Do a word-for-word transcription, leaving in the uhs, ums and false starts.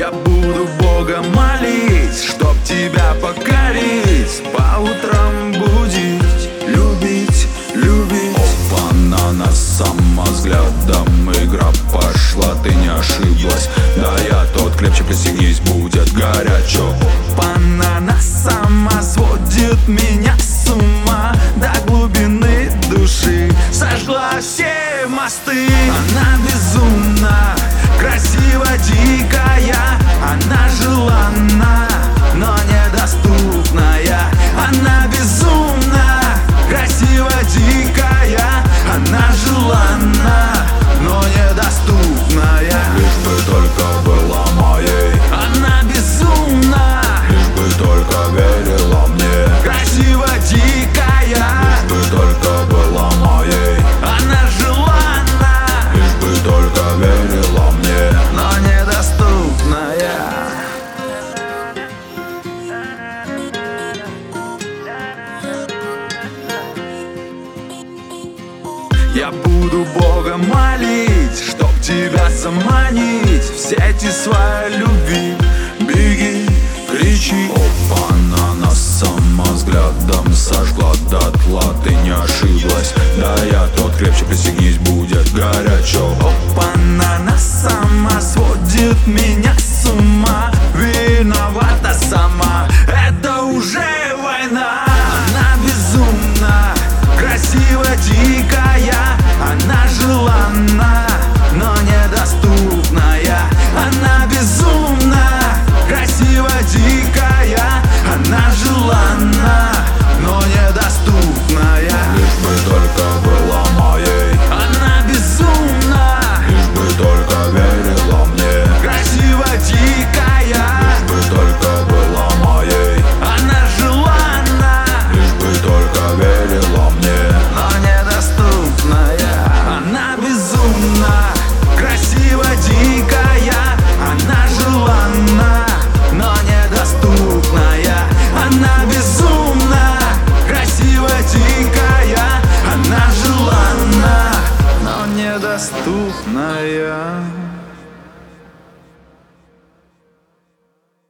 Я буду Бога молить, чтоб тебя покорить, по утрам будить, любить, любить. Опа-на, на самозглядом игра пошла, ты не ошиблась. Да я тот, крепче присягнись, будет горячо. Опа-на, на сама сводит меня с ума до глубины души, сожгла все мосты. Она безумна, красиво, дикая, она желанна, но недоступная. Она безумна, красиво, дикая, она желанна, но недоступная. Лишь бы только была моей. Она безумна, лишь бы только верила мне. Красиво, дикая, лишь бы только была моей. Она желанна, лишь бы только верила мне, но недоступная. Я буду Бога молить, чтоб тебя заманить в сети своей любви. Беги, кричи. Опа-на, на самозглядом сожгла дотла, ты не ошиблась. Да я тот, крепче присягнись, будет горячо. Опа-на, на сама сводит меня